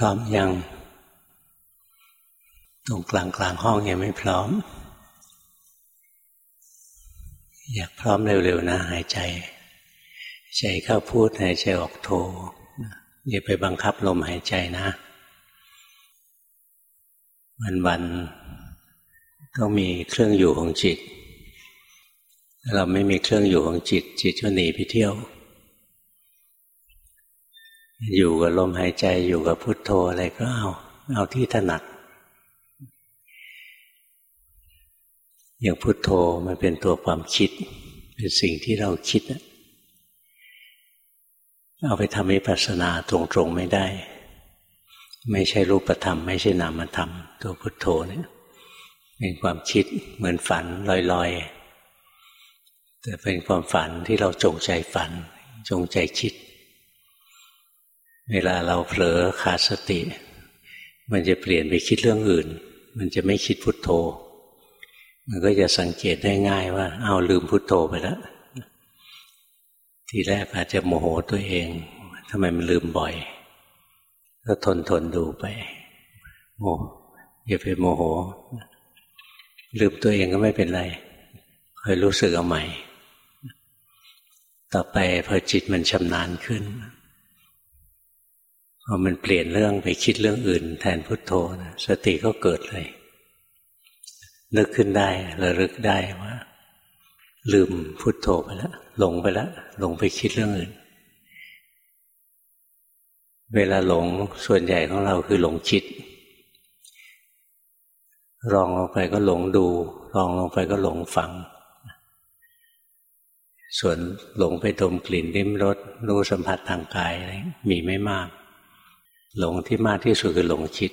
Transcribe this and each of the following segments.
ร้อมยังตรงกลางห้องยังไม่พร้อมอยากพร้อมเร็วๆนะหายใจใจเข้าพูดหายใจออกโทอย่าไปบังคับลมหายใจนะวันๆต้องมีเครื่องอยู่ของจิตถ้าเราไม่มีเครื่องอยู่ของจิตจิตก็หนีไปเที่ยวอยู่กับลมหายใจอยู่กับพุทโธอะไรก็เอาที่ถนัดอย่างพุทโธมันเป็นตัวความคิดเป็นสิ่งที่เราคิดเอาไปทำวิปัสสนาตรงๆไม่ได้ไม่ใช่รูปธรรมไม่ใช่นามธรรมตัวพุทโธเนี่ยเป็นความคิดเหมือนฝันลอยๆแต่เป็นความฝันที่เราจงใจฝันจงใจคิดเวลาเราเผลอขาดสติมันจะเปลี่ยนไปคิดเรื่องอื่นมันจะไม่คิดพุทโธมันก็จะสังเกตได้ง่ายว่าลืมพุทโธไปแล้วทีแรกอาจจะโมโหตัวเองทำไมมันลืมบ่อยก็ทนดูไปอย่าไปโมโหลืมตัวเองก็ไม่เป็นไรคอยรู้สึกเอาใหม่ต่อไปพอจิตมันชำนาญขึ้นพอมันเปลี่ยนเรื่องไปคิดเรื่องอื่นแทนพุทโธนะสติก็เกิดเลยนึกขึ้นได้ระลึกได้ว่าลืมพุทโธไปแล้วหลงไปแล้วหลงไปคิดเรื่องอื่นเวลาหลงส่วนใหญ่ของเราคือหลงคิดรองลงไปก็หลงดูรองลงไปก็หลงฟังส่วนหลงไปดมกลิ่นลิ้มรสรู้สัมผัสทางกายอะไรมีไม่มากหลงที่มากที่สุดคือหลงคิด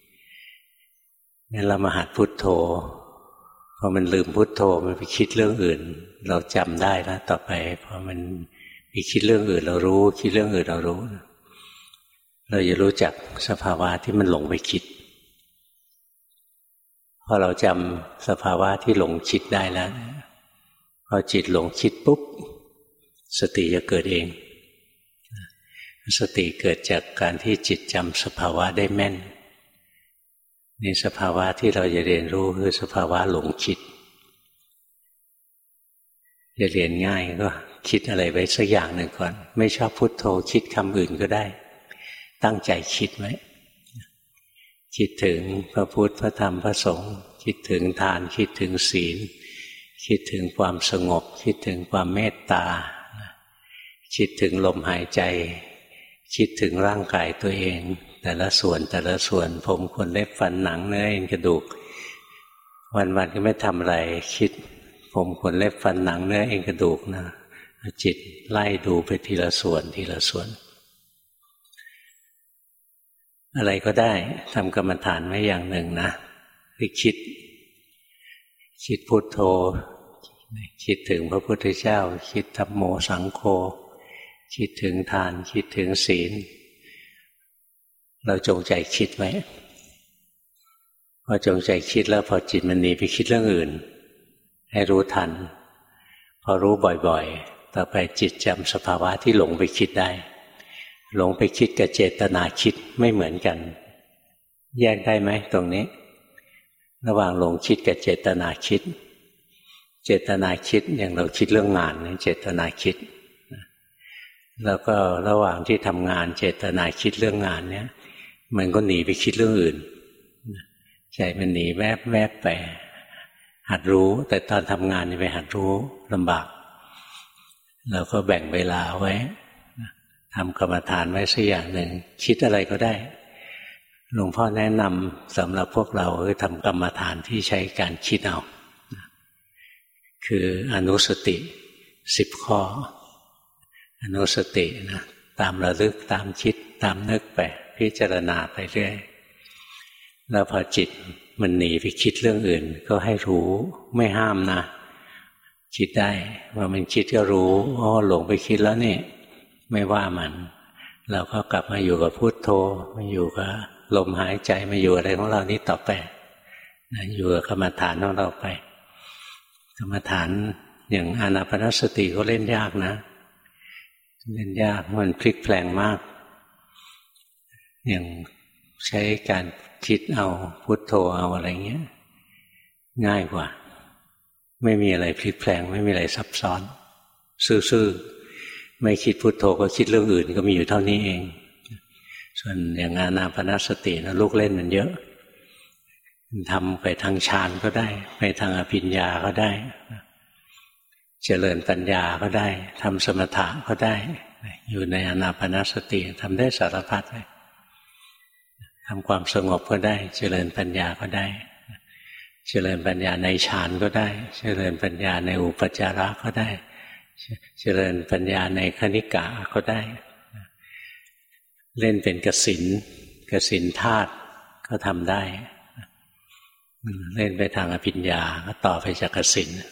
งั้นเรามาหัดพุทโธพอมันลืมพุทโธมันไปคิดเรื่องอื่นเราจำได้แล้วต่อไปพอมันไปคิดเรื่องอื่นเรารู้คิดเรื่องอื่นเรารู้เราจะรู้จักสภาวะที่มันหลงไปคิดพอเราจำสภาวะที่หลงคิดได้แล้วพอจิตหลงคิดปุ๊บสติจะเกิดเองสติเกิดจากการที่จิตจำสภาวะได้แม่นนี่สภาวะที่เราจะเรียนรู้คือสภาวะหลงคิดจะเรียนง่ายก็คิดอะไรไว้สักอย่างหนึ่งก่อนไม่ชอบพุทโธคิดคำอื่นก็ได้ตั้งใจคิดไว้คิดถึงพระพุทธพระธรรมพระสงฆ์คิดถึงทานคิดถึงศีลคิดถึงความสงบคิดถึงความเมตตาคิดถึงลมหายใจคิดถึงร่างกายตัวเองแต่ละส่วนผมขนเล็บฟันหนังเนื้อเอ็นกระดูกวันๆก็ไม่ทำอะไรคิดผมขนเล็บฟันหนังเนื้อเอ็นกระดูกนะจิตไล่ดูไปทีละส่วนอะไรก็ได้ทำกรรมฐานไว้อย่างหนึ่งนะคือคิดพุทโธคิดถึงพระพุทธเจ้าคิดธัมโมสังโฆคิดถึงทานคิดถึงศีลเราจงใจคิดไว้พอจงใจคิดแล้วพอจิตมันหนีไปคิดเรื่องอื่นให้รู้ทันพอรู้บ่อยๆต่อไปจิตจำสภาวะที่หลงไปคิดได้หลงไปคิดกับเจตนาคิดไม่เหมือนกันแยกได้ไหมตรงนี้ระหว่างหลงคิดกับเจตนาคิดเจตนาคิดอย่างเราคิดเรื่องงานนี่เจตนาคิดแล้วก็ระหว่างที่ทำงานเจตนาคิดเรื่องงานเนี่ยมันก็หนีไปคิดเรื่องอื่นใจมันหนีแวบไปหัดรู้แต่ตอนทำงานนี่ไปหัดรู้ลำบากเราก็แบ่งเวลาไว้ทำกรรมฐานไว้สักอย่างหนึ่งคิดอะไรก็ได้หลวงพ่อแนะนำสำหรับพวกเราคือทำกรรมฐานที่ใช้การคิดเอาคืออนุสติ10 ข้ออนุสตินะตามระลึกตามคิดตามนึกไปพิจารณาไปเรื่อยแล้วพอจิตมันหนีไปคิดเรื่องอื่นก็ให้รู้ไม่ห้ามนะคิดได้ว่ามันคิดก็รู้หลงไปคิดแล้วนี่ไม่ว่ามันเราก็กลับมาอยู่กับพุทโธมาอยู่กับลมหายใจมาอยู่อะไรของเรานี้ต่อไปอยู่กับกรรมฐานของเราไปกรรมฐานอย่างอานาปานสติก็เล่นยากนะเล่นยากมันพลิกแปลงมากอย่างใช้การคิดเอาพุทโธเอาอะไรเงี้ยง่ายกว่าไม่มีอะไรพลิกแปลงไม่มีอะไรซับซ้อนซื่อๆไม่คิดพุทโธก็คิดเรื่องอื่นก็มีอยู่เท่านี้เองส่วนอย่างอานาปานสตินะลูกเล่นมันเยอะทำไปทางฌานก็ได้ไปทางอภิญญาก็ได้เจริญปัญญาก็ได้ทำสมถะก็ได้อยู่ในอานาปานสติทำได้สารพัดเลยทำความสงบก็ได้เจริญปัญญาก็ได้เจริญปัญญาในฌานก็ได้เจริญปัญญาในอุปจาระก็ได้เจริญปัญญาในคณิกะก็ได้เล่นเป็นกสิณธาตุก็ทำได้เล่นไปทางอภิญญาก็ต่อไปจากกสิณ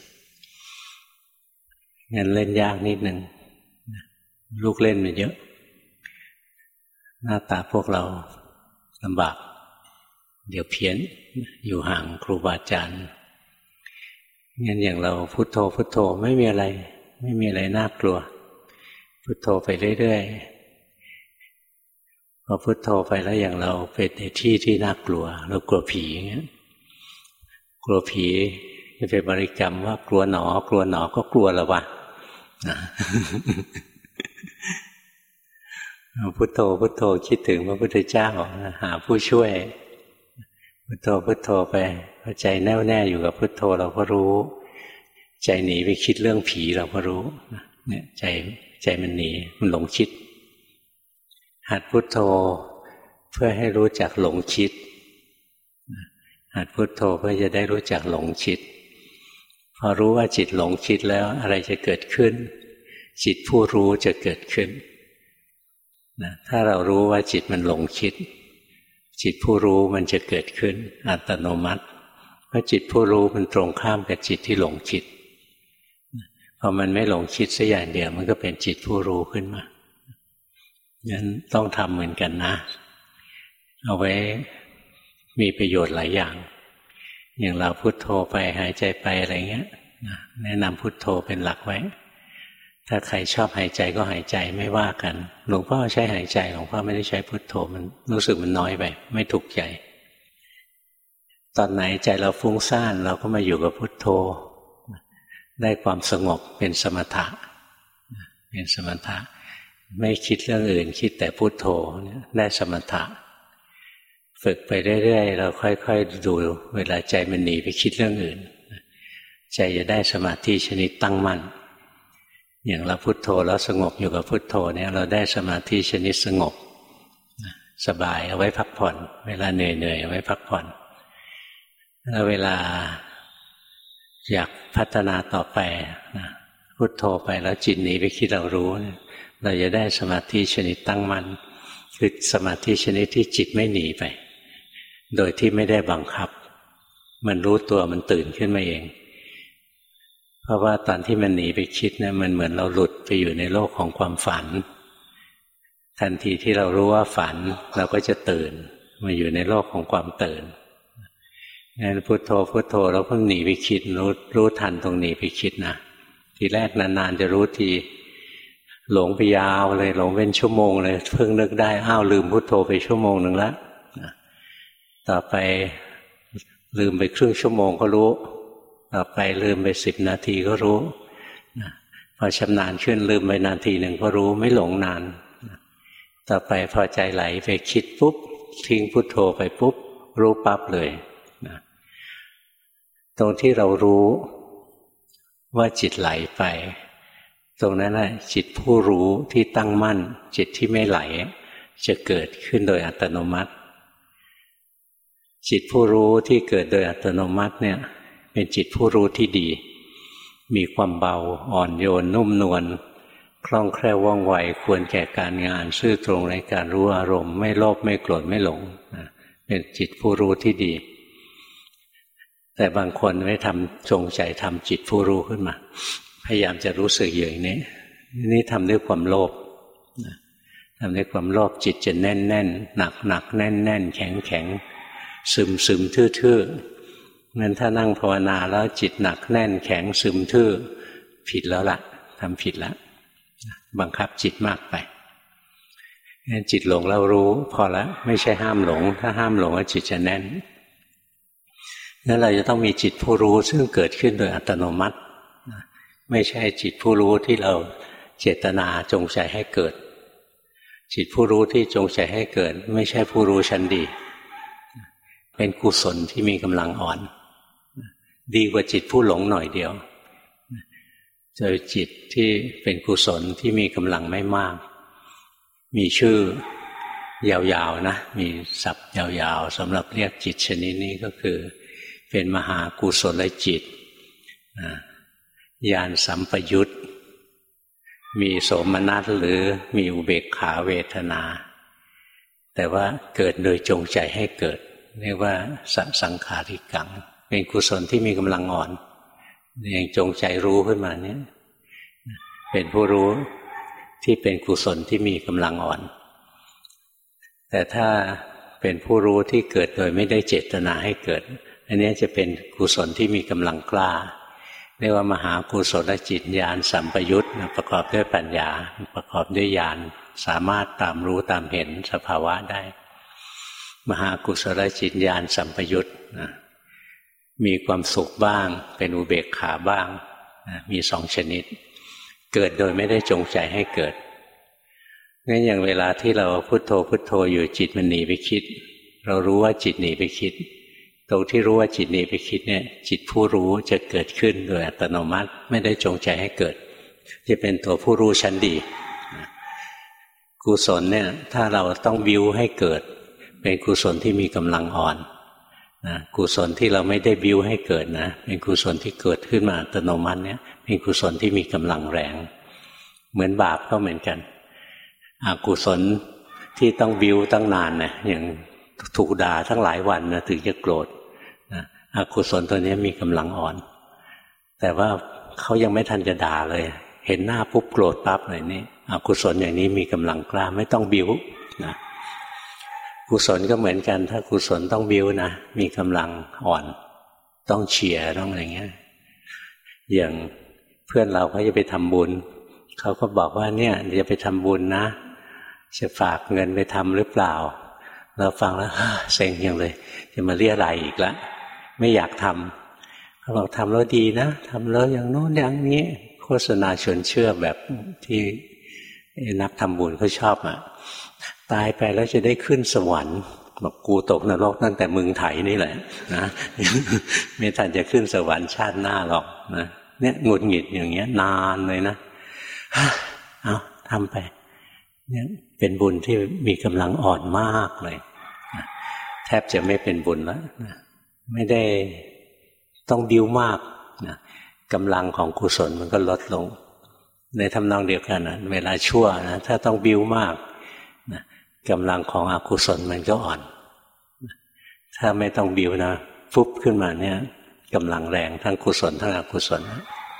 งั้นเล่นยากนิดนึงลูกเล่นมันเยอะหน้าตาพวกเราลำบากเดี๋ยวเพี้ยนอยู่ห่างครูบาอาจารย์งั้นอย่างเราพุทโธพุทโธไม่มีอะไรน่ากลัวพุทโธไปเรื่อยๆพอพุทโธไปแล้วอย่างเราเป็นในที่ที่น่ากลัวเรากลัวผีอย่างเงี้ยกลัวผีจะไปบริกรรมว่ากลัวหนอกลัวหนอก็กลัวแล้ววะพุทโธพุทโธคิดถึงพระพุทธเจ้าหาผู้ช่วยพุทโธพุทโธไปพอใจแน่วแน่อยู่กับพุทโธเราก็รู้ใจหนีไปคิดเรื่องผีเราก็รู้เนี่ยใจมันหนีมันหลงคิดหัดพุทโธเพื่อให้รู้จักหลงคิดหัดพุทโธเพื่อจะได้รู้จักหลงคิดพอรู้ว่าจิตหลงคิดแล้วอะไรจะเกิดขึ้นจิตผู้รู้จะเกิดขึ้นนะถ้าเรารู้ว่าจิตมันหลงคิดจิตผู้รู้มันจะเกิดขึ้นอัตโนมัติเพราะจิตผู้รู้มันตรงข้ามกับจิตที่หลงคิดพอมันไม่หลงคิดสักอย่างเดียวมันก็เป็นจิตผู้รู้ขึ้นมางั้นต้องทำเหมือนกันนะเอาไว้มีประโยชน์หลายอย่างอย่างเราพุทโธไปหายใจไปอะไรเงี้ยแนะนำพุทโธเป็นหลักไว้ถ้าใครชอบหายใจก็หายใจไม่ว่ากันหลวงพ่อใช้หายใจหลวงพ่อไม่ได้ใช้พุทโธมันรู้สึกมันน้อยไปไม่ถูกใจตอนไหนใจเราฟุ้งซ่านเราก็มาอยู่กับพุทโธได้ความสงบเป็นสมถะเป็นสมถะไม่คิดเรื่องอื่นคิดแต่พุทโธได้สมถะฝึกไปเรื่อยๆเราค่อยๆดูเวลาใจมันหนีไปคิดเรื่องอื่นใจจะได้สมาธิชนิดตั้งมั่นอย่างเราพุทโธแล้วสงบอยู่กับพุทโธเนี่ยเราได้สมาธิชนิดสงบสบายเอาไว้พักผ่อนเวลาเหนื่อยๆเอาไว้พักผ่อนแล้วเวลาอยากพัฒนาต่อไปพุทโธไปแล้วจิตหนีไปคิดเรารู้เราจะได้สมาธิชนิดตั้งมั่นคือสมาธิชนิดที่จิตไม่หนีไปโดยที่ไม่ได้บังคับมันรู้ตัวมันตื่นขึ้นมาเองเพราะว่าตอนที่มันหนีไปคิดเนี่ยมันเหมือนเราหลุดไปอยู่ในโลกของความฝันทันทีที่เรารู้ว่าฝันเราก็จะตื่นมาอยู่ในโลกของความตื่นงั้นพุทโธพุทโธแล้วเพิ่งหนีไปคิดรู้ทันตรงหนีไปคิดนะทีแรกนานๆจะรู้ทีหลงไปยาวเลยหลงเป็นชั่วโมงเลยเพิ่งนึกได้อ้าวลืมพุทโธไปชั่วโมงหนึ่งแล้วต่อไปลืมไปครึ่งชั่วโมงก็รู้ต่อไปลืมไป10 นาทีก็รู้พอชำนาญขึ้นลืมไปนาทีหนึ่งก็รู้ไม่หลงนานต่อไปพอใจไหลไปคิดปุ๊บทิ้งพุทโธไปปุ๊บรู้ปั๊บเลยตรงที่เรารู้ว่าจิตไหลไปตรงนั้นนะจิตผู้รู้ที่ตั้งมั่นจิตที่ไม่ไหลจะเกิดขึ้นโดยอัตโนมัติจิตผู้รู้ที่เกิดโดยอัตโนมัติเนี่ยเป็นจิตผู้รู้ที่ดีมีความเบาอ่อนโยนนุ่มนวลคล่องแคล่วว่องไวควรแก่การงานซื่อตรงในการรู้อารมณ์ไม่โลภไม่โกรธไม่หลงเป็นจิตผู้รู้ที่ดีแต่บางคนไม่ทำจงใจทำจิตผู้รู้ขึ้นมาพยายามจะรู้สึกอย่างนี้นี่ทำด้วยความโลภทำด้วยความโลภจิตจะแน่นแน่นหนักหนักแน่นแน่นแข็งแข็งซึมซึมทื่อๆงั้นถ้านั่งภาวนาแล้วจิตหนักแน่นแข็งซึมทื่อผิดแล้วล่ะทำผิดแล้วบังคับจิตมากไปงั้นจิตหลงแล้วรู้พอละไม่ใช่ห้ามหลงถ้าห้ามหลงแล้วจิตจะแน่นงั้นเราจะต้องมีจิตผู้รู้ซึ่งเกิดขึ้นโดยอัตโนมัติไม่ใช่จิตผู้รู้ที่เราเจตนาจงใจให้เกิดจิตผู้รู้ที่จงใจให้เกิดไม่ใช่ผู้รู้ชั้นดีเป็นกุศลที่มีกำลังอ่อนดีกว่าจิตผู้หลงหน่อยเดียวเจอจิตที่เป็นกุศลที่มีกำลังไม่มากมีชื่อยาวๆนะมีศัพท์ยาวๆสำหรับเรียกจิตชนิดนี้ก็คือเป็นมหากุศลจิตญาณสัมปยุตมีโสมนัสหรือมีอุเบกขาเวทนาแต่ว่าเกิดโดยจงใจให้เกิดเรียกว่าสังขาริกังเป็นกุศลที่มีกำลังอ่อนยังจงใจรู้ขึ้นมาเนี่ยเป็นผู้รู้ที่เป็นกุศลที่มีกำลังอ่อนแต่ถ้าเป็นผู้รู้ที่เกิดโดยไม่ได้เจตนาให้เกิดอันนี้จะเป็นกุศลที่มีกำลังกล้าเรียกว่ามหากุศลจิตญาณสัมปยุตประกอบด้วยปัญญาประกอบด้วยญาณสามารถตามรู้ตามเห็นสภาวะได้มหากุศลจิตญาณสัมปยุตมีความสุขบ้างเป็นอุเบกขาบ้างมีสองชนิดเกิดโดยไม่ได้จงใจให้เกิดงั้นอย่างเวลาที่เราพุทโธพุทโธอยู่จิตมันหนีไปคิดเรารู้ว่าจิตหนีไปคิดตรงที่รู้ว่าจิตหนีไปคิดเนี่ยจิตผู้รู้จะเกิดขึ้นโดยอัตโนมัติไม่ได้จงใจให้เกิดจะเป็นตัวผู้รู้ชั้นดีกุศลเนี่ยถ้าเราต้องบิ้วให้เกิดเป็นกุศลที่มีกำลังอ่อนกุศลที่เราไม่ได้บิ้วให้เกิดนะเป็นกุศลที่เกิดขึ้นมาอัตโนมัติเนี่ยเป็นกุศลที่มีกำลังแรงเหมือนบาปก็เหมือนกันอกุศลที่ต้องบิ้วตั้งนานนะอย่างถูกด่าทั้งหลายวันนะถึงจะโกรธอกุศลตัวนี้มีกำลังอ่อนแต่ว่าเขายังไม่ทันจะด่าเลยเห็นหน้าปุ๊บโกรธปั๊บเลยนี่อกุศลอย่างนี้มีกำลังกล้าไม่ต้องบิ้วนะกุศลก็เหมือนกันถ้ากุศลต้องบิ้วนะมีกำลังอ่อนต้องเชียร์ต้องอะไรเงี้ยอย่างเพื่อนเราเขาจะไปทำบุญเขาก็บอกว่าเนี่ยจะไปทำบุญนะจะฝากเงินไปทำหรือเปล่าเราฟังแล้วเซ็งอย่างเลยจะมาเรียอะไรอีกละไม่อยากทำเขาบอกทำแล้วดีนะทำแล้วอย่างโน้นอย่างนี้โฆษณาชวนเชื่อแบบที่นักทำบุญเขาชอบอ่ะตายไปแล้วจะได้ขึ้นสวรรค์บอกกูตกนรกตั้งแต่มึงไถนี่แหละนะไม่ทันจะขึ้นสวรรค์ชาติหน้าหรอกนะเนี่ยหงุดหงิดอย่างเงี้ยนานเลยนะเอาทำไปเนี่ยเป็นบุญที่มีกำลังอ่อนมากเลยแทบจะไม่เป็นบุญแล้วนะไม่ได้ต้องบิ้วมากนะกำลังของกุศลมันก็ลดลงในทำนองเดียวกันนะเวลาชั่วนะถ้าต้องบิ้วมากนะกำลังของอกุศลมันก็อ่อนถ้าไม่ต้องบิ้วนะฟุบขึ้นมาเนี่ยกำลังแรงทั้งกุศลทั้งอกุศล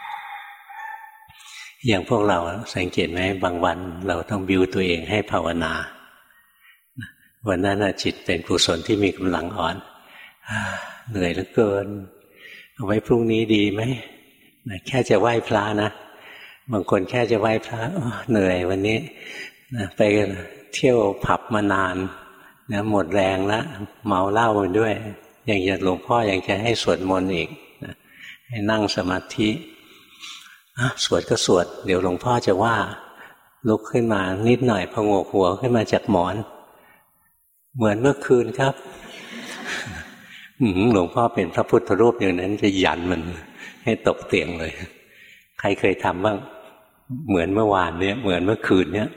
อย่างพวกเราสังเกตไหมบางวันเราต้องบิ้วตัวเองให้ภาวนาวันนั้นจิตเป็นกุศลที่มีกำลังอ่อนเหนื่อยเหลือเกินเอาไว้พรุ่งนี้ดีไหมแค่จะไหว้พระนะบางคนแค่จะไหว้พระเหนื่อยวันนี้ไปเที่ยวผับมานานนะหมดแรงแล้วเมาเหล้าไปด้วยอย่างหลวงพ่อยังจะให้สวดมนต์อีกให้นั่งสมาธิสวดก็สวดเดี๋ยวหลวงพ่อจะว่าลุกขึ้นมานิดหน่อยพงกหัวขึ้นมาจากหมอนเหมือนเมื่อคืนครับหลวงพ่อเป็นพระพุทธรูปอย่างนั้นจะยันมันให้ตกเตียงเลยใครเคยทำบ้างเหมือนเมื่อวานเนี้ยเหมือนเมื่อคืนเนี้ย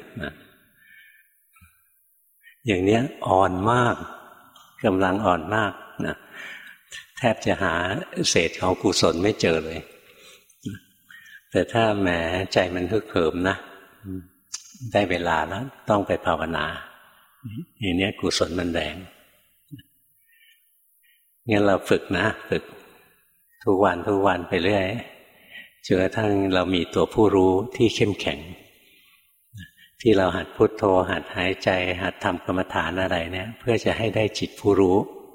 อย่างเนี้ยอ่อนมากกำลังอ่อนมากนะแทบจะหาเศษของกุศลไม่เจอเลยแต่ถ้าแหมใจมันฮึกเหิมนะได้เวลาแล้วต้องไปภาวนาอย่างนี้กุศลมันแรงงั้นเราฝึกนะฝึกทุกวันไปเรื่อยจนกระทั่งเรามีตัวผู้รู้ที่เข้มแข็งที่เราหัดพุทโธหัดหายใจหัดทำกรรมฐานอะไรเนี่ยเพื่อจะให้ได้จิตผู้รู้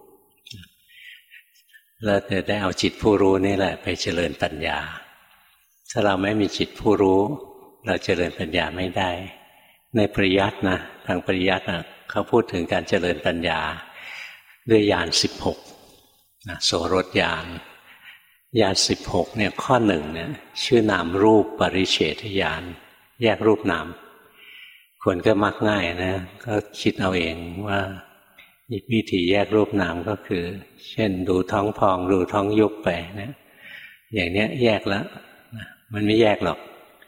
เราจะได้เอาจิตผู้รู้นี่แหละไปเจริญปัญญาถ้าเราไม่มีจิตผู้รู้เราเจริญปัญญาไม่ได้ในปริยัตินะทางปริยัตินะเขาพูดถึงการเจริญปัญญาด้วยญาณ16นะโสรถญาณญาณ16เนี่ยข้อหนึ่งเนี่ยชื่อนามรูปปริเฉทญาณแยกรูปนามคนก็มักง่ายนะก็คิดเอาเองว่าวิธีแยกรูปนามก็คือเช่นดูท้องพองดูท้องยุบไปนะอย่างเนี้ยแยกแล้วมันไม่แยกหรอก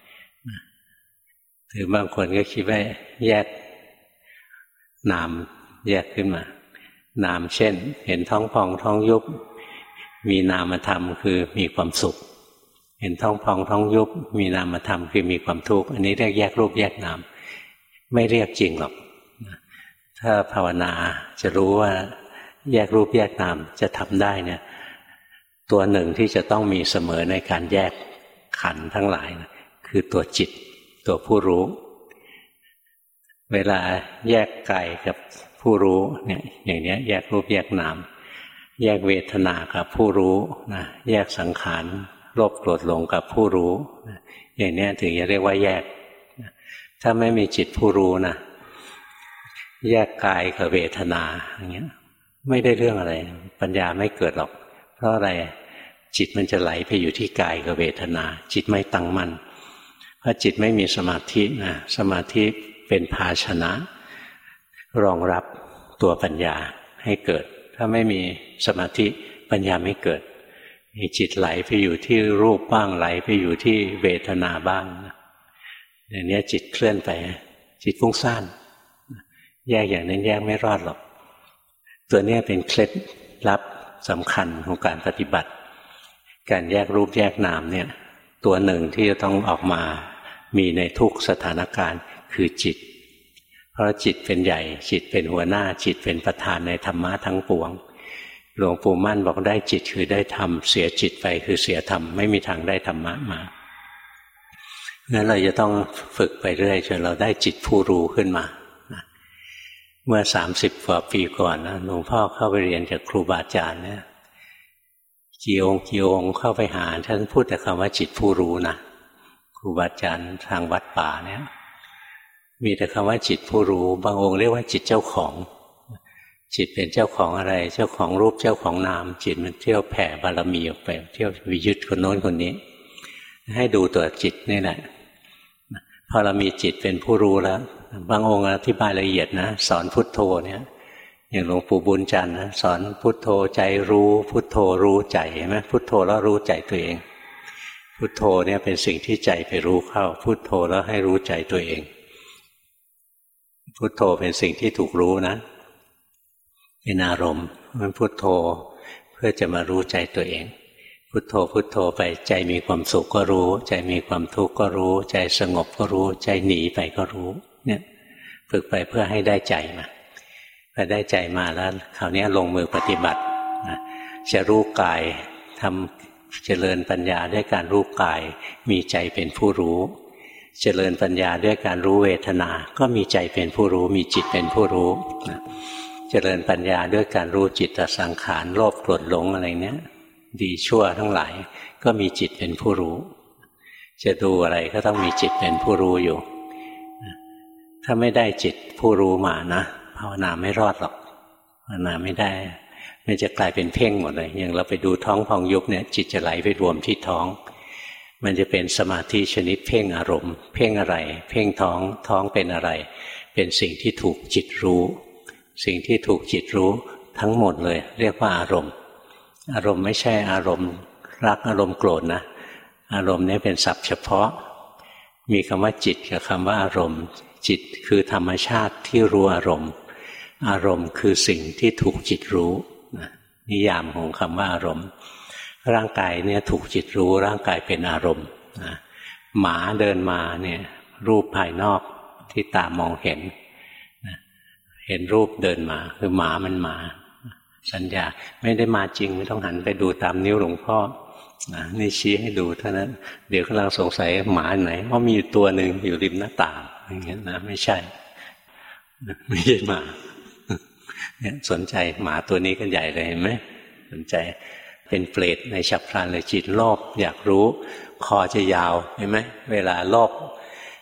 หรือบางคนก็คิดว่าแยกนามแยกขึ้นมานามเช่นเห็นท้องพองท้องยุบมีนามธรรมคือมีความสุขเห็นท้องพองท้องยุบมีนามธรรมคือมีความทุกข์อันนี้เรียกแยกรูปแยกนามไม่เรียกจริงหรอกถ้าภาวนาจะรู้ว่าแยกรูปแยกนามจะทำได้เนี่ยตัวหนึ่งที่จะต้องมีเสมอในการแยกขันธ์ทั้งหลายนะคือตัวจิตตัวผู้รู้เวลาแยกกายกับผู้รู้เนี่ยอย่างนี้แยกรูปแยกนามแยกเวทนากับผู้รู้นะแยกสังขารโลภโกรธหลงกับผู้รู้นะอย่างนี้ถึงจะเรียกว่าแยกถ้าไม่มีจิตผู้รู้นะแยกกายกับเวทนาอย่างเงี้ยไม่ได้เรื่องอะไรปัญญาไม่เกิดหรอกเพราะอะไรจิตมันจะไหลไปอยู่ที่กายกับเวทนาจิตไม่ตั้งมั่นเพราะจิตไม่มีสมาธินะสมาธิเป็นภาชนะรองรับตัวปัญญาให้เกิดถ้าไม่มีสมาธิปัญญาไม่เกิดจิตไหลไปอยู่ที่รูปบ้างไหลไปอยู่ที่เวทนาบ้างอย่างนี้จิตเคลื่อนไปจิตฟุ้งซ่านแยกอย่างนั้นแยกไม่รอดหรอกตัวนี้เป็นเคล็ดลับสำคัญของการปฏิบัติการแยกรูปแยกนามเนี่ยตัวหนึ่งที่จะต้องออกมามีในทุกสถานการณ์คือจิตเพราะจิตเป็นใหญ่จิตเป็นหัวหน้าจิตเป็นประธานในธรรมะทั้งปวงหลวงปู่มั่นบอกได้จิตคือได้ธรรมเสียจิตไปคือเสียธรรมไม่มีทางได้ธรรมะมางั้นเราจะต้องฝึกไปเรื่อยจนเราได้จิตผู้รู้ขึ้นมาเมื่อ30 กว่าปีก่อนนะหลวงพ่อเข้าไปเรียนจากครูบาอาจารย์เนี่ยกี่องค์เข้าไปหาท่านพูดแต่คำว่าจิตผู้รู้นะครูบาอาจารย์ทางวัดป่าเนี่ยมีแต่คำว่าจิตผู้รู้บางองค์เรียกว่าจิตเจ้าของจิตเป็นเจ้าของอะไรเจ้าของรูปเจ้าของนามจิตมันเที่ยวแผ่บารมีออกไปเที่ยววิยึดคนโน้นคนนี้ให้ดูตัวจิตนี่แหละพอเรามีจิตเป็นผู้รู้แล้วบางองค์อธิบายละเอียดนะสอนพุทโธเนี่ยอย่างหลวงปู่บุญจันทร์นะสอนพุทโธใจรู้พุทโธรู้ใจเห็นไหมพุทโธแล้วรู้ใจตัวเองพุทโธเนี่ยเป็นสิ่งที่ใจไปรู้เข้าพุทโธแล้วให้รู้ใจตัวเองพุทโธเป็นสิ่งที่ถูกรู้นะเป็นอารมณ์มันพุทโธเพื่อจะมารู้ใจตัวเองพุทโธพุทโธไปใจมีความสุขก็รู้ใจมีความทุกข์ก็รู้ใจสงบก็รู้ใจหนีไปก็รู้เนี่ยฝึกไปเพื่อให้ได้ใจมาพอได้ใจมาแล้วคราวนี้ลงมือปฏิบัติจะรู้กายทำเจริญปัญญาด้วยการรู้กายมีใจเป็นผู้รู้เจริญปัญญาด้วยการรู้เวทนาก็มีใจเป็นผู้รู้มีจิตเป็นผู้รู้เจริญปัญญาด้วยการรู้จิตสังขารโลภโกรธหลงอะไรเนี้ยดีชั่วทั้งหลายก็มีจิตเป็นผู้รู้จะดูอะไรก็ต้องมีจิตเป็นผู้รู้อยู่ถ้าไม่ได้จิตผู้รู้มานะภาวนาไม่รอดหรอกภาวนาไม่ได้มันจะกลายเป็นเพ่งหมดเลยอย่างเราไปดูท้องพองยุบเนี่ยจิตจะไหลไปรวมที่ท้องมันจะเป็นสมาธิชนิดเพ่งอารมณ์เพ่งอะไรเพ่งท้องท้องเป็นอะไรเป็นสิ่งที่ถูกจิตรู้สิ่งที่ถูกจิตรู้ทั้งหมดเลยเรียกว่าอารมณ์อารมณ์ไม่ใช่อารมณ์รักอารมณ์โกรธนะอารมณ์นี้เป็นศัพท์เฉพาะมีคำว่าจิตกับคำว่าอารมณ์จิตคือธรรมชาติที่รู้อารมณ์อารมณ์คือสิ่งที่ถูกจิตรู้นิยามของคำว่าอารมณ์ร่างกายเนี่ยถูกจิตรู้ร่างกายเป็นอารมณ์หมาเดินมาเนี่ยรูปภายนอกที่ตามองเห็นเห็นรูปเดินมาคือหมามันมาสัญญาไม่ได้มาจริงไม่ต้องหันไปดูตามนิ้วหลวงพ่อนี่ชี้ให้ดูเท่านั้นเดี๋ยวกำลังสงสัยหมาไหนเพราะมีอยู่ตัวหนึ่งอยู่ริมหน้าต่างอย่างเงี้ยนะไม่ใช่หมาเนี่ยสนใจหมาตัวนี้กันใหญ่เลยเห็นไหมสนใจเป็นเปรตในฉับพลันเลยจิตโลภอยากรู้คอจะยาวเห็นไหมเวลาโลภ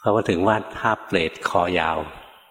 เขาก็ถึงวาดภาพเปรตคอยาว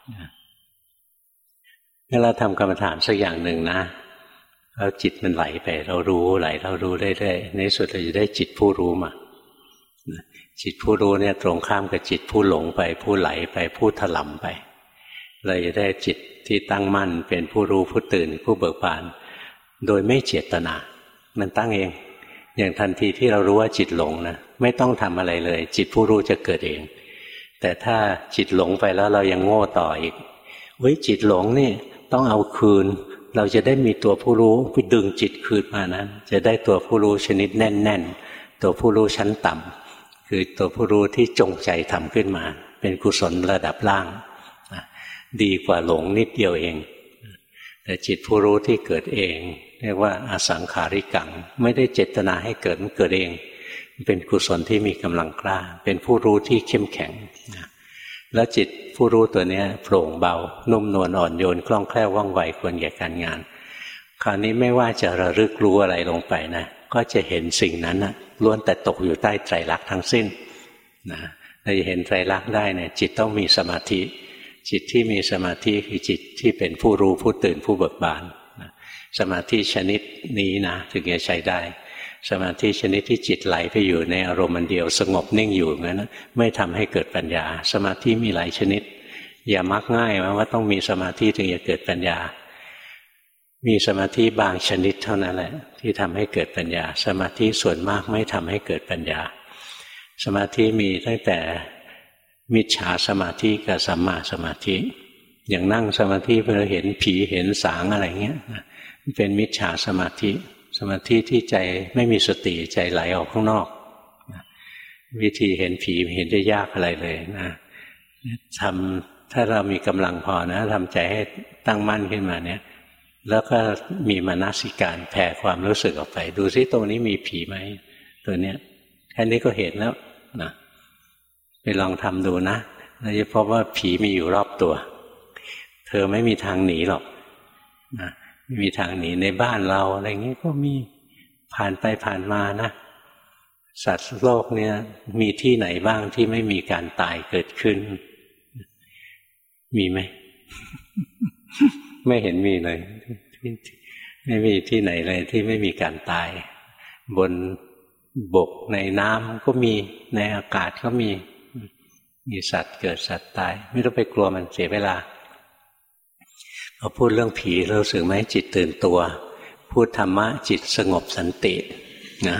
เมื่อเราทำกรรมฐานสักอย่างหนึ่งนะแล้วจิตมันไหลไปเรารู้ไหลเรารู้เรื่อยๆในสุดเราจะได้จิตผู้รู้มาจิตผู้รู้เนี่ยตรงข้ามกับจิตผู้หลงไปผู้ไหลไปผู้ถลำไปเราจะได้จิตที่ตั้งมั่นเป็นผู้รู้ผู้ตื่นผู้เบิกบานโดยไม่เจตนามันตั้งเองอย่างทันทีที่เรารู้ว่าจิตหลงนะไม่ต้องทำอะไรเลยจิตผู้รู้จะเกิดเองแต่ถ้าจิตหลงไปแล้วเรายังโง่ต่ออีกจิตหลงนี่ต้องเอาคืนเราจะได้มีตัวผู้รู้ไปดึงจิตคืนมานั้นจะได้ตัวผู้รู้ชนิดแน่นๆตัวผู้รู้ชั้นต่ำคือตัวผู้รู้ที่จงใจทำขึ้นมาเป็นกุศลระดับล่างดีกว่าหลงนิดเดียวเองแต่จิตผู้รู้ที่เกิดเองเรียกว่าอสังขาริกังไม่ได้เจตนาให้เกิดมันเกิดเองเป็นกุศลที่มีกำลังกล้าเป็นผู้รู้ที่เข้มแข็งแล้วจิตผู้รู้ตัวนี้โปร่งเบานุ่มนวลอ่อนโยนคล่องแคล่วว่องไวควรแก่การงานคราวนี้ไม่ว่าจะระลึกรู้อะไรลงไปนะก็จะเห็นสิ่งนั้นนะล้วนแต่ตกอยู่ใต้ไตรลักษณ์ทั้งสิ้นนะเราจะเห็นไตรลักษณ์ได้เนี่ยจิตต้องมีสมาธิจิตที่มีสมาธิคือจิตที่เป็นผู้รู้ผู้ตื่นผู้เบิกบานสมาธิชนิดนี้นะถึงจะใช้ได้สมาธิชนิดที่จิตไหลไปอยู่ในอารมณ์เดียวสงบนิ่งอยู่งั้นไม่ทำให้เกิดปัญญาสมาธิมีหลายชนิดอย่ามักง่ายว่าต้องมีสมาธิถึงจะเกิดปัญญามีสมาธิบางชนิดเท่านั้นแหละที่ทำให้เกิดปัญญาสมาธิส่วนมากไม่ทำให้เกิดปัญญาสมาธิมีตั้งแต่มิจฉาสมาธิกับสัมมาสมาธิอย่างนั่งสมาธิเพื่อเห็นผีเห็นสางอะไรเงี้ยเป็นมิจฉาสมาธิสมาธิที่ใจไม่มีสติใจไหลออกข้างนอกวิธีเห็นผีเห็นได้ยากอะไรเลยนะถ้าเรามีกำลังพอนะทำใจให้ตั้งมั่นขึ้นมาเนี่ยแล้วก็มีมนสิการแผ่ความรู้สึกออกไปดูซิตรงนี้มีผีไหมตัวเนี้ยแค่นี้ก็เห็นแล้วนะไปลองทำดูนะเราจะพบว่าผีมีอยู่รอบตัวเธอไม่มีทางหนีหรอกนะไม่มีทางหนีในบ้านเราอะไรอย่างนี้ก็มีผ่านไปผ่านมานะสัตว์โลกเนี่ยมีที่ไหนบ้างที่ไม่มีการตายเกิดขึ้นมีไหม ไม่เห็นมีเลยไม่มีที่ไหนเลยที่ไม่มีการตายบนบกในน้ำก็มีในอากาศก็มีสัตว์เกิดสัตว์ตายไม่ต้องไปกลัวมันเสียเวลาพอพูดเรื่องผีรู้สึกไหมจิตตื่นตัวพูดธรรมะจิตสงบสันตินะ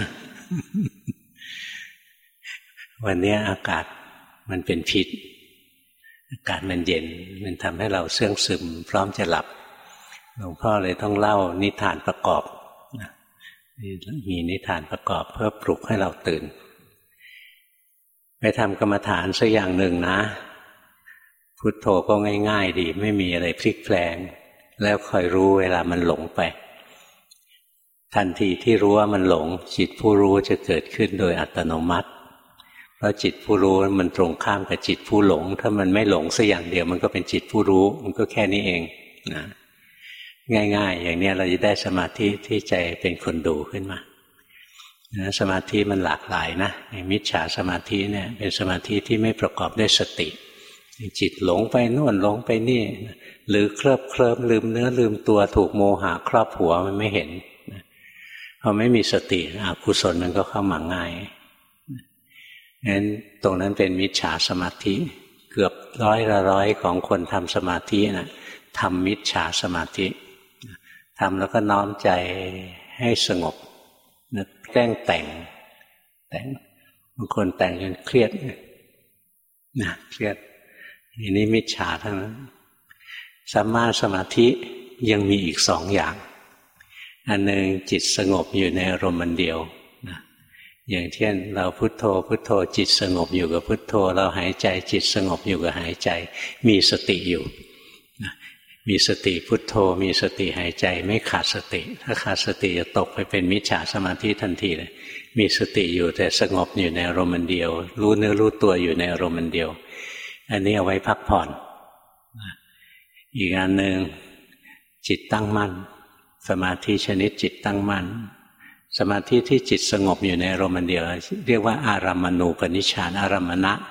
วันนี้อากาศมันเป็นพิษอากาศมันเย็นมันทำให้เราเสื่องซึมพร้อมจะหลับหลวงพ่อเลยต้องเล่านิทานประกอบมีนิทานประกอบเพื่อปลุกให้เราตื่นไปทำกรรมฐานสักอย่างหนึ่งนะพุทโธก็ง่ายๆดีไม่มีอะไรพลิกแปลงแล้วคอยรู้เวลามันหลงไปทันทีที่รู้ว่ามันหลงจิตผู้รู้จะเกิดขึ้นโดยอัตโนมัติเพราะจิตผู้รู้มันตรงข้ามกับจิตผู้หลงถ้ามันไม่หลงสักอย่างเดียวมันก็เป็นจิตผู้รู้มันก็แค่นี้เองนะง่ายๆอย่างนี้เราจะได้สมาธิที่ใจเป็นคนดูขึ้นมาสมาธิมันหลากหลายนะมิจฉาสมาธิเนี่ยเป็นสมาธิที่ไม่ประกอบด้วยสติจิตหลงไปโน่นหลงไปนี่หรือเคลิ้มลืมเนื้อลืมตัวถูกโมหะครอบหัวมันไม่เห็นพอไม่มีสติอกุศลมันก็เข้ามาง่ายงั้นตรงนั้นเป็นมิจฉาสมาธิเกือบร้อยของคนทำสมาธินะทำมิจฉาสมาธิทำแล้วก็น้อมใจให้สงบแกล้งแต่งบางคนแต่งจนเครียดนะเครียดอันนี้มิจฉาทั้งนั้นสัมมาสมาธิยังมีอีกสองอย่างอันหนึ่งจิตสงบอยู่ในอารมณ์เดียวนะอย่างเช่นเราพุทโธพุทโธจิตสงบอยู่กับพุทโธเราหายใจจิตสงบอยู่กับหายใจมีสติอยู่นะมีสติพุทโธมีสติหายใจไม่ขาดสติถ้าขาดสติจะตกไปเป็นมิจฉาสมาธิทันทีเลยมีสติอยู่แต่สงบอยู่ในอารมณ์เดียวรู้เนื้อรู้ตัวอยู่ในอารมณ์เดียวอันนี้เอาไว้พักผ่อนอีกอันหนึ่งจิตตั้งมั่นสมาธิชนิดจิตตั้งมั่นสมาธิที่จิตสงบอยู่ในอารมณ์เดียวเรียกว่าอารัมมณูปนิชฌานอารัมมณะ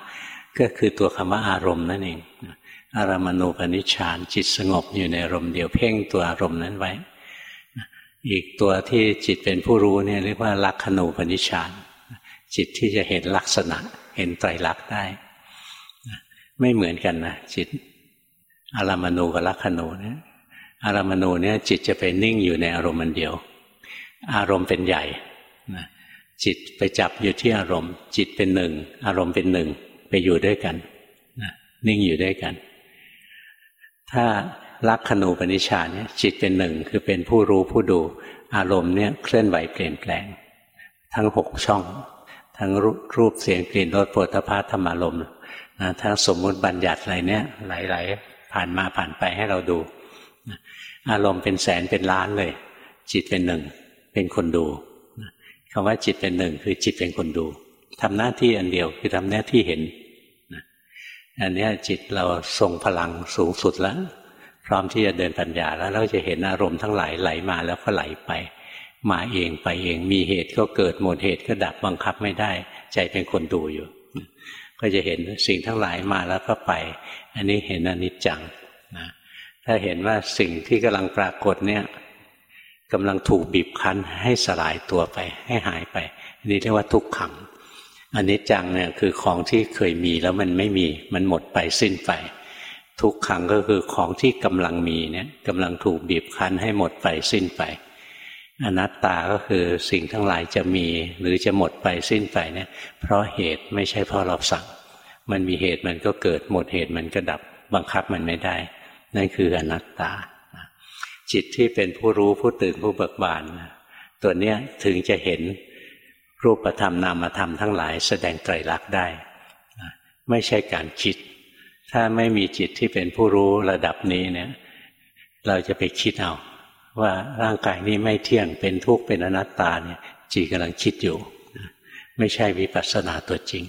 ก็คือตัวคำว่าอารมณ์นั่นเองอารามณูปนิชฌานจิตสงบอยู่ในอารมณ์เดียวเพ่งตัวอารมณ์นั้นไว้อีกตัวที่จิตเป็นผู้รู้เนี่ยเรียกว่าลักขณูปนิชฌานจิตที่จะเห็นลักษณะเห็นไตรลักษณ์ได้ไม่เหมือนกันนะจิตอารามณูกับลักขณูเนี่ยอารามณูเนี่ยจิตจะไปนิ่งอยู่ในอารมณ์อันเดียวอารมณ์เป็นใหญ่นะจิตไปจับอยู่ที่อารมณ์จิตเป็นหนึ่งอารมณ์เป็นหนึ่งไปอยู่ด้วยกันนะนิ่งอยู่ด้วยกันถ้าลักขณูปนิชฌานเนี่ยจิตเป็นหนึ่งคือเป็นผู้รู้ผู้ดูอารมณ์เนี่ยเคลื่อนไหวเปลี่ยนแปลงทั้ง6ช่องทั้งรูปเสียงกลิ่นรสโผฏฐัพพะธรรมารมณ์นะทั้งสมมุติบัญญัติอะไรเนี่ยไหลๆผ่านมาผ่านไปให้เราดูอารมณ์เป็นแสนเป็นล้านเลยจิตเป็นหนึ่งเป็นคนดูคำว่าจิตเป็นหนึ่งคือจิตเป็นคนดูทำหน้าที่อันเดียวคือทำหน้าที่เห็นอันนี้จิตเราทรงพลังสูงสุดแล้วพร้อมที่จะเดินปัญญาแล้วเราจะเห็นอารมณ์ทั้งหลายไหลมาแล้วก็ไหลไปมาเองไปเองมีเหตุก็เกิดหมดเหตุก็ดับบังคับไม่ได้ใจเป็นคนดูอยู่ก็จะเห็นสิ่งทั้งหลายมาแล้วก็ไปอันนี้เห็นอนิจจังนะถ้าเห็นว่าสิ่งที่กำลังปรากฏเนี่ยกำลังถูกบีบคั้นให้สลายตัวไปให้หายไปอันนี้เรียกว่าทุกขังอนิจจังเนี่ยคือของที่เคยมีแล้วมันไม่มีมันหมดไปสิ้นไปทุกขังก็คือของที่กำลังมีเนี่ยกำลังถูกบีบคั้นให้หมดไปสิ้นไปอนัตตาก็คือสิ่งทั้งหลายจะมีหรือจะหมดไปสิ้นไปเนี่ยเพราะเหตุไม่ใช่เพราะเราสั่งมันมีเหตุมันก็เกิดหมดเหตุมันก็ดับบังคับมันไม่ได้นั่นคืออนัตตาจิตที่เป็นผู้รู้ผู้ตื่นผู้เบิกบานตัวเนี้ยถึงจะเห็นรูปธรรมนามธรรมทั้งหลายแสดงไตรลักษณ์ได้ไม่ใช่การคิดถ้าไม่มีจิตที่เป็นผู้รู้ระดับนี้เนี่ยเราจะไปคิดเอาว่าร่างกายนี้ไม่เที่ยงเป็นทุกข์เป็นอนัตตาเนี่ยจิตกำลังคิดอยู่ไม่ใช่วิปัสสนาตัวจริง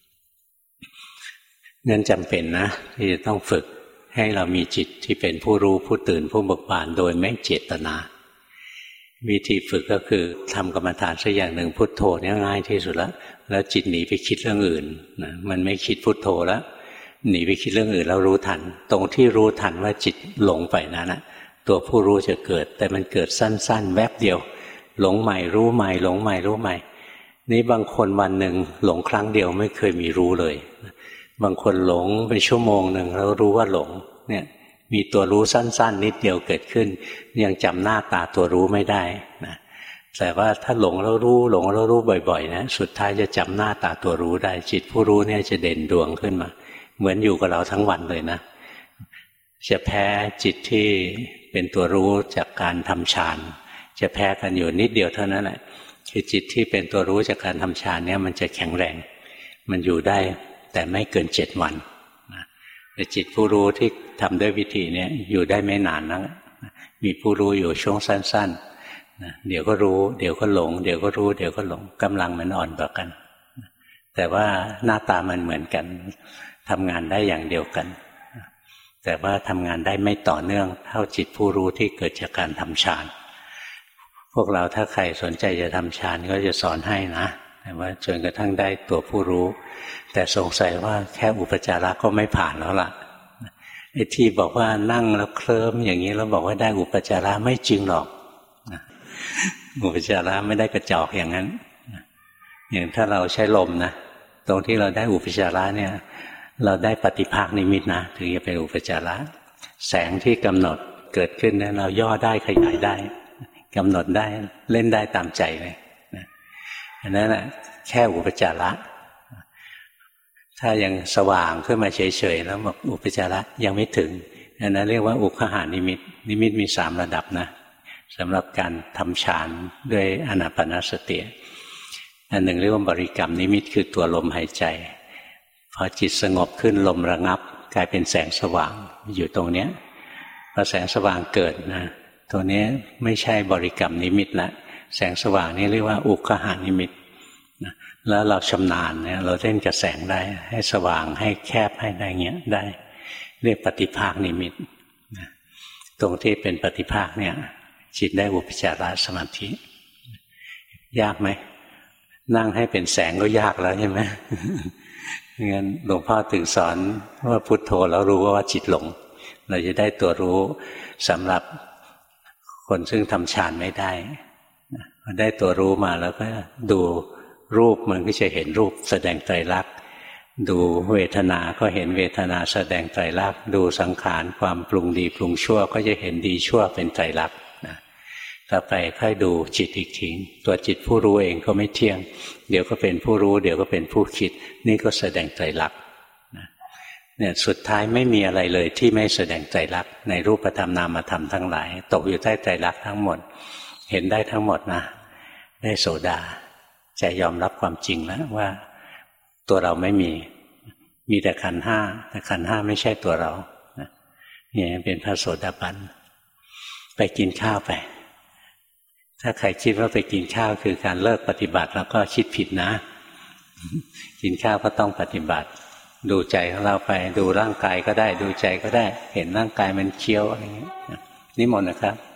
งั้นจำเป็นนะที่จะต้องฝึกให้เรามีจิตที่เป็นผู้รู้ผู้ตื่นผู้เบิกบานโดยไม่เจตนาวิธีฝึกก็คือทำกรรมฐานสักอย่างหนึ่งพุทโธเนี่ยง่ายที่สุดแล้วจิตหนีไปคิดเรื่องอื่นนะมันไม่คิดพุทโธแล้วหนีไปคิดเรื่องอื่นแล้วรู้ทันตรงที่รู้ทันว่าจิตหลงไปนั้นนะตัวผู้รู้จะเกิดแต่มันเกิดสั้นๆแวบเดียวหลงใหม่รู้ใหม่หลงใหม่รู้ใหม่นี่บางคนวันหนึ่งหลงครั้งเดียวไม่เคยมีรู้เลยบางคนหลงไปชั่วโมงหนึ่งแล้วรู้ว่าหลงเนี่ยมีตัวรู้สั้นๆนิดเดียวเกิดขึ้นยังจำหน้าตาตัวรู้ไม่ได้นะแต่ว่าถ้าหลงแล้วรู้หลงแล้วรู้บ่อยๆนะสุดท้ายจะจำหน้าตาตัวรู้ได้จิตผู้รู้เนี่ยจะเด่นดวงขึ้นมาเหมือนอยู่กับเราทั้งวันเลยนะจะแพ้จิตที่เป็นตัวรู้จากการทำฌานจะแพ้กันอยู่นิดเดียวเท่านั้นแหละคือจิตที่เป็นตัวรู้จากการทำฌานเนี่ยมันจะแข็งแรงมันอยู่ได้แต่ไม่เกิน7 วันแต่จิตผู้รู้ที่ทำด้วยวิธีนี้อยู่ได้ไม่นานนะมีผู้รู้อยู่ช่วงสั้นๆเดี๋ยวก็รู้เดี๋ยวก็หลงเดี๋ยวก็รู้เดี๋ยวก็หลงกำลังมันอ่อนกว่ากันแต่ว่าหน้าตามันเหมือนกันทำงานได้อย่างเดียวกันแต่ว่าทำงานได้ไม่ต่อเนื่องเท่าจิตผู้รู้ที่เกิดจากการทำฌานพวกเราถ้าใครสนใจจะทำฌานก็จะสอนให้นะแต่ว่าจนกระทั่งได้ตัวผู้รู้แต่สงสัยว่าแค่อุปจาระก็ไม่ผ่านแล้วล่ะไอ้ที่บอกว่านั่งแล้วเคลิ้มอย่างนี้แล้วบอกว่าได้อุปจาระไม่จริงหรอกอุปจาระไม่ได้กระจอกอย่างนั้นอย่างถ้าเราใช้ลมนะตรงที่เราได้อุปจาระเนี่ยเราได้ปฏิภาคนิมิตนะถึงจะเป็นอุปจาระแสงที่กำหนดเกิดขึ้นเนี่ยเราย่อได้ขยายได้กำหนดได้เล่นได้ตามใจเลยอันนั้นแหละแค่อุปจาระถ้ายังสว่างขึ้นมาเฉยๆแล้วบอกอุปจาระยังไม่ถึงอันนั้นเรียกว่าอุคหานิมิตนิมิตมี3 ระดับนะสำหรับการทำฌานด้วยอานาปานสติอันหนึ่งเรียกว่าบริกรรมนิมิตคือตัวลมหายใจพอจิตสงบขึ้นลมระงับกลายเป็นแสงสว่างอยู่ตรงเนี้ยพอแสงสว่างเกิดนะตัวนี้ไม่ใช่บริกรรมนิมิตละแสงสว่างนี่เรียกว่าอุคหานิมิตแล้วเราชำนาญเนี่ยเราเล่นกับแสงได้ให้สว่างให้แคบให้ได้เงี้ยได้เรียกปฏิภาคนิมิตตรงที่เป็นปฏิภาคเนี่ยจิตได้อุปจารสมาธิยากไหมนั่งให้เป็นแสงก็ยากแล้วใช่ไหมงั้นหลวงพ่อถึงสอนว่าพุทโธแล้วรู้ว่าจิตหลงเราจะได้ตัวรู้สำหรับคนซึ่งทำฌานไม่ได้พอได้ตัวรู้มาแล้วก็ดูรูปมันก็จะเห็นรูปแสดงไตรลักษณ์ดูเวทนาก็เห็นเวทนาแสดงไตรลักษณ์ดูสังขารความปรุงดีปรุงชั่วก็จะเห็นดีชั่วเป็นไตรลักษณ์นะต่อไปค่อยดูจิตอีกทีตัวจิตผู้รู้เองก็ไม่เที่ยงเดี๋ยวก็เป็นผู้รู้เดี๋ยวก็เป็นผู้คิดนี่ก็แสดงไตรลักษณ์เนี่ยสุดท้ายไม่มีอะไรเลยที่ไม่แสดงไตรลักษณ์ในรูปธรรมนามธรรมทั้งหลายตกอยู่ใต้ไตรลักษณ์ทั้งหมดเห็นได้ทั้งหมดนะได้โสดาใจยอมรับความจริงแล้วว่าตัวเราไม่มีแต่ขันธ์ห้าแต่ขันธ์ห้าไม่ใช่ตัวเราเนี่ยเป็นพระโสดาบันไปกินข้าวไปถ้าใครคิดว่าไปกินข้าวคือการเลิกปฏิบัติแล้วก็คิดผิดนะกินข้าวก็ต้องปฏิบัติดูใจของเราไปดูร่างกายก็ได้ดูใจก็ได้เห็นร่างกายมันเคี้ยวอะไรอย่างนี้นิมนต์นะครับ